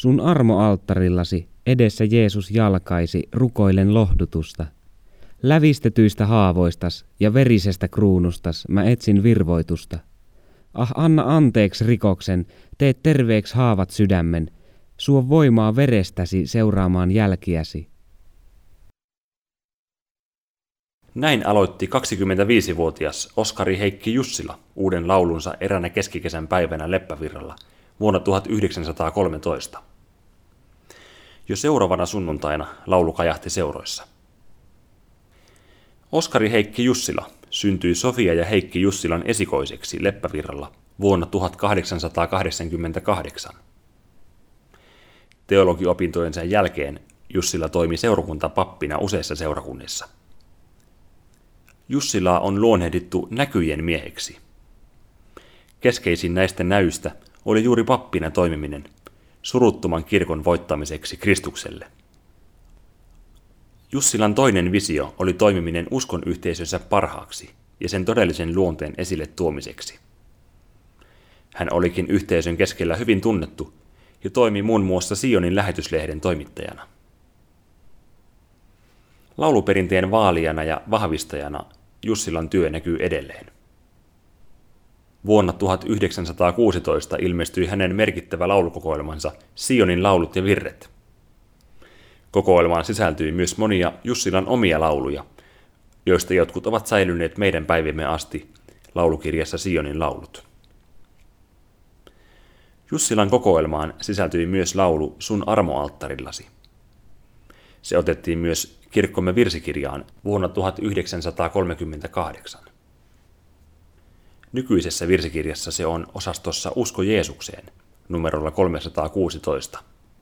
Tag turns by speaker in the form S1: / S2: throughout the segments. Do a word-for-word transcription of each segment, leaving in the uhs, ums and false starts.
S1: Sun armoalttarillasi edessä Jeesus jalkaisi rukoilen lohdutusta. Lävistetyistä haavoistas ja verisestä kruunustas mä etsin virvoitusta. Ah, anna anteeksi rikoksen, tee terveeksi haavat sydämen, suo voimaa verestäsi seuraamaan jälkiäsi.
S2: Näin aloitti kaksikymmentäviisivuotias Oskari Heikki Jussila uuden laulunsa eräänä keskikesän päivänä Leppävirralla vuonna tuhatyhdeksänsataakolmetoista. Jo seuraavana sunnuntaina laulu kajahti seuroissa. Oskari Heikki Jussila syntyi Sofia ja Heikki Jussilan esikoiseksi Leppävirralla vuonna tuhatkahdeksansataakahdeksankymmentäkahdeksan. Teologiopintojensa jälkeen Jussila toimi seurakuntapappina useissa seurakunnissa. Jussilaa on luonnehdittu näkyjen mieheksi. Keskeisin näistä näyistä oli juuri pappina toimiminen suruttoman kirkon voittamiseksi Kristukselle. Jussilan toinen visio oli toimiminen uskon yhteisönsä parhaaksi ja sen todellisen luonteen esille tuomiseksi. Hän olikin yhteisön keskellä hyvin tunnettu ja toimi muun muassa Sionin lähetyslehden toimittajana. Lauluperinteen vaalijana ja vahvistajana Jussilan työ näkyy edelleen. Vuonna tuhatyhdeksänsataakuusitoista ilmestyi hänen merkittävä laulukokoelmansa Sionin laulut ja virret. Kokoelmaan sisältyi myös monia Jussilan omia lauluja, joista jotkut ovat säilyneet meidän päivimme asti laulukirjassa Sionin laulut. Jussilan kokoelmaan sisältyi myös laulu Sun armoalttarillasi. Se otettiin myös kirkkomme virsikirjaan vuonna tuhatyhdeksänsataakolmekymmentäkahdeksan. Nykyisessä virsikirjassa se on osastossa Usko Jeesukseen, numerolla kolmesataakuusitoista.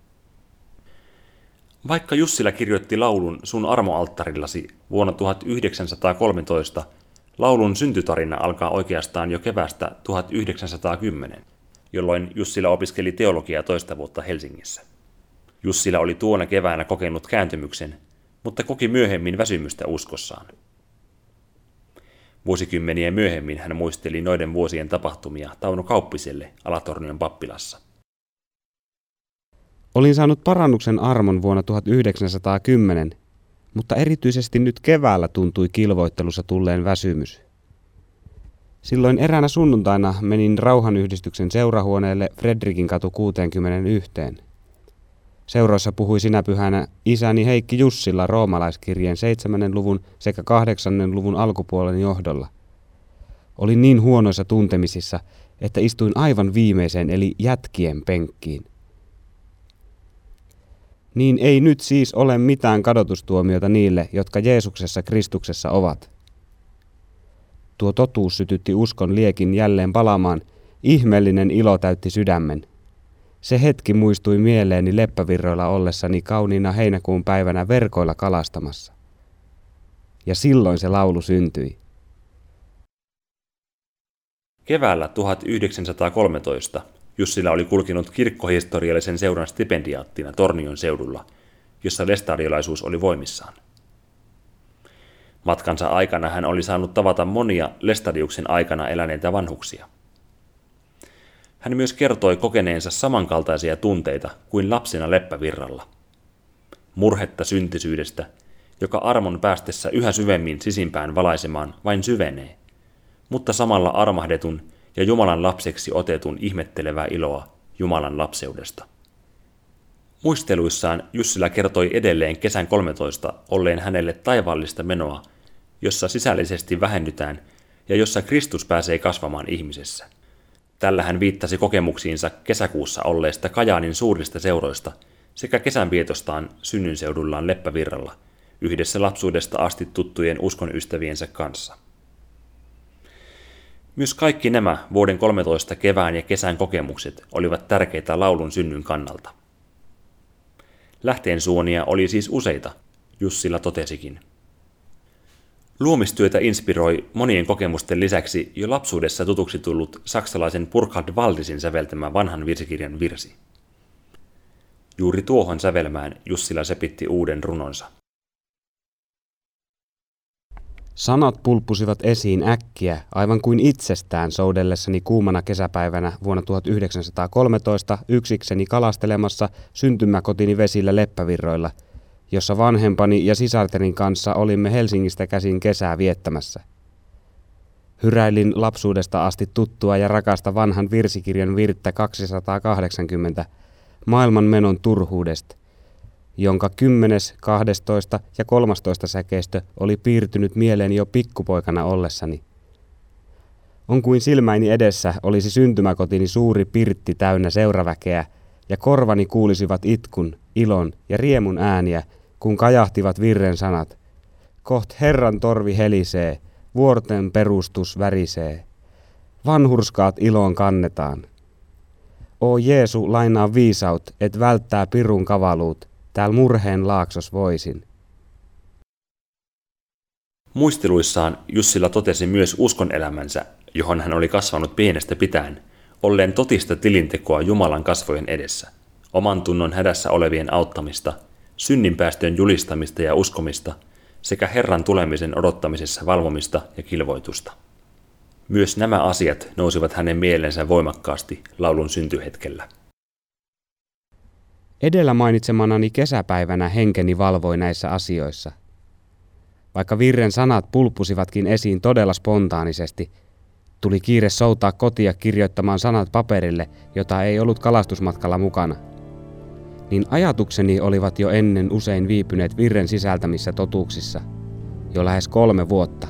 S2: Vaikka Jussila kirjoitti laulun Sun armoalttarillasi vuonna tuhatyhdeksänsataakolmetoista, laulun syntytarina alkaa oikeastaan jo keväästä tuhatyhdeksänsataakymmenen, jolloin Jussila opiskeli teologiaa toista vuotta Helsingissä. Jussila oli tuona keväänä kokenut kääntymyksen, mutta koki myöhemmin väsymystä uskossaan. Vuosikymmeniä myöhemmin hän muisteli noiden vuosien tapahtumia Tauno Kauppiselle Alatornion pappilassa.
S1: Olin saanut parannuksen armon vuonna tuhatyhdeksänsataakymmenen, mutta erityisesti nyt keväällä tuntui kilvoittelussa tulleen väsymys. Silloin eräänä sunnuntaina menin Rauhanyhdistyksen seurahuoneelle Fredrikin katu kuusikymmentäyksi. Seuroissa puhui sinä pyhänä isäni Heikki Jussila roomalaiskirjeen seitsemännen luvun sekä kahdeksannen luvun alkupuolen johdolla. Olin niin huonoissa tuntemisissa, että istuin aivan viimeiseen eli jätkien penkkiin. Niin ei nyt siis ole mitään kadotustuomiota niille, jotka Jeesuksessa Kristuksessa ovat. Tuo totuus sytytti uskon liekin jälleen palaamaan, ihmeellinen ilo täytti sydämen. Se hetki muistui mieleeni Leppävirroilla ollessani kauniina heinäkuun päivänä verkoilla kalastamassa. Ja silloin se laulu syntyi.
S2: Keväällä tuhatyhdeksänsataakolmetoista Jussila oli kulkenut kirkkohistoriallisen seuran stipendiaattina Tornion seudulla, jossa lestadiolaisuus oli voimissaan. Matkansa aikana hän oli saanut tavata monia lestadiuksen aikana eläneitä vanhuksia. Hän myös kertoi kokeneensa samankaltaisia tunteita kuin lapsena Leppävirralla. Murhetta syntisyydestä, joka armon päästessä yhä syvemmin sisimpään valaisemaan vain syvenee, mutta samalla armahdetun ja Jumalan lapseksi otetun ihmettelevää iloa Jumalan lapseudesta. Muisteluissaan Jussila kertoi edelleen kesän kolmetoista olleen hänelle taivaallista menoa, jossa sisällisesti vähennytään ja jossa Kristus pääsee kasvamaan ihmisessä. Tällä hän viittasi kokemuksiinsa kesäkuussa olleista Kajaanin suurista seuroista sekä kesänvietostaan synnynseudullaan Leppävirralla, yhdessä lapsuudesta asti tuttujen uskonYstäviensä kanssa. Myös kaikki nämä vuoden kolmetoista kevään ja kesän kokemukset olivat tärkeitä laulun synnyn kannalta. Lähteensuonia oli siis useita, Jussila totesikin. Luomistyötä inspiroi monien kokemusten lisäksi jo lapsuudessa tutuksi tullut saksalaisen Burkhard Waldisin säveltämä vanhan virsikirjan virsi. Juuri tuohon sävelmään Jussila sepitti uuden runonsa.
S1: Sanat pulppusivat esiin äkkiä, aivan kuin itsestään soudellessani kuumana kesäpäivänä vuonna tuhatyhdeksänsataakolmetoista yksikseni kalastelemassa syntymäkotini vesillä Leppävirroilla, jossa vanhempani ja sisarterin kanssa olimme Helsingistä käsin kesää viettämässä. Hyräilin lapsuudesta asti tuttua ja rakasta vanhan virsikirjan virttä kaksisataakahdeksankymmentä, maailman menon turhuudesta, jonka kymmenes, kahdestoista ja kolmastoista säkeistö oli piirtynyt mieleeni jo pikkupoikana ollessani. On kuin silmäini edessä olisi syntymäkotini suuri pirtti täynnä seuraväkeä, ja korvani kuulisivat itkun, ilon ja riemun ääniä, kun kajahtivat virren sanat. Koht Herran torvi helisee, vuorten perustus värisee. Vanhurskaat iloon kannetaan. O Jeesu, lainaa viisaut, et välttää pirun kavaluut. Täällä murheen laaksos voisin.
S2: Muisteluissaan Jussila totesi myös uskon elämänsä, johon hän oli kasvanut pienestä pitäen, olleen totista tilintekoa Jumalan kasvojen edessä, oman tunnon hädässä olevien auttamista, synninpäästöjen julistamista ja uskomista sekä Herran tulemisen odottamisessa valvomista ja kilvoitusta. Myös nämä asiat nousivat hänen mielensä voimakkaasti laulun syntyhetkellä.
S1: Edellä mainitsemanani kesäpäivänä henkeni valvoi näissä asioissa. Vaikka virren sanat pulppusivatkin esiin todella spontaanisesti, tuli kiire soutaa kotia kirjoittamaan sanat paperille, jota ei ollut kalastusmatkalla mukana. Niin ajatukseni olivat jo ennen usein viipyneet virren sisältämissä totuuksissa, jo lähes kolme vuotta.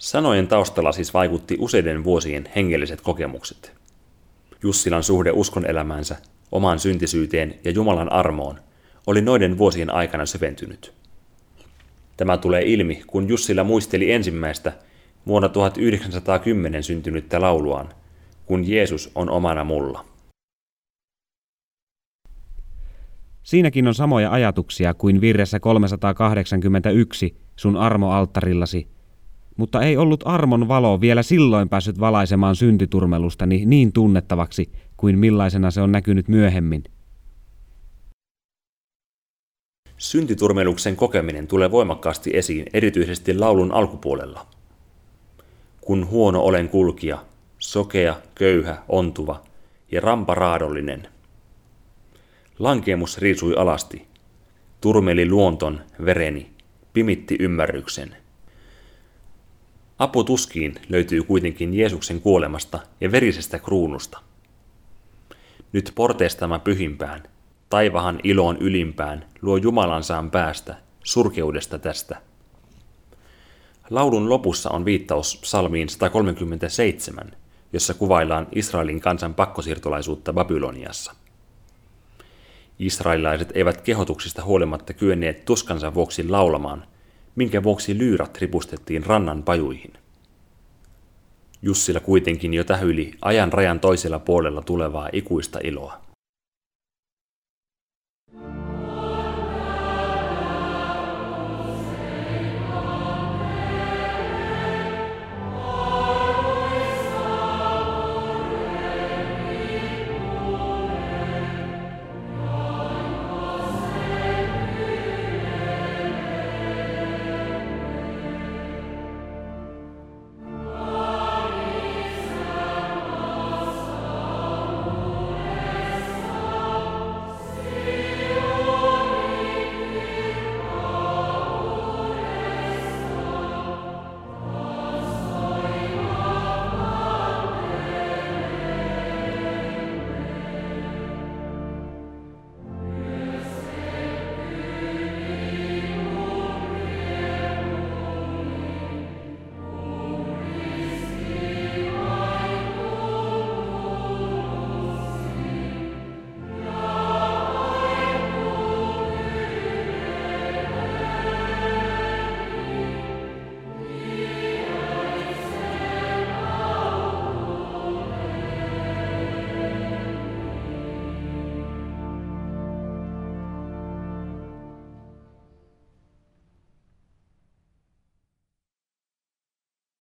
S2: Sanojen taustalla siis vaikutti useiden vuosien hengelliset kokemukset. Jussilan suhde uskon elämäänsä, omaan syntisyyteen ja Jumalan armoon oli noiden vuosien aikana syventynyt. Tämä tulee ilmi, kun Jussila muisteli ensimmäistä vuonna tuhatyhdeksänsataakymmenen syntynyttä lauluaan, kun Jeesus on omana mulla.
S1: Siinäkin on samoja ajatuksia kuin virressä kolmesataakahdeksankymmentäyksi sun armoalttarillasi, mutta ei ollut armon valo vielä silloin päässyt valaisemaan syntiturmelustani niin tunnettavaksi kuin millaisena se on näkynyt myöhemmin.
S2: Syntiturmeluksen kokeminen tulee voimakkaasti esiin erityisesti laulun alkupuolella. Kun huono olen kulkija, sokea, köyhä, ontuva ja ramparaadollinen. Lankeemus riisui alasti, turmeli luonton, vereni, pimitti ymmärryksen. Apu tuskiin löytyy kuitenkin Jeesuksen kuolemasta ja verisestä kruunusta. Nyt porteestamme pyhimpään, taivahan iloon ylimpään, luo Jumalansaan päästä, surkeudesta tästä. Laulun lopussa on viittaus psalmiin sata kolmekymmentäseitsemän, jossa kuvaillaan Israelin kansan pakkosiirtolaisuutta Babyloniassa. Israelilaiset eivät kehotuksista huolimatta kyenneet tuskansa vuoksi laulamaan, minkä vuoksi lyyrat ripustettiin rannan pajuihin. Jussila kuitenkin jo tähyili ajan rajan toisella puolella tulevaa ikuista iloa.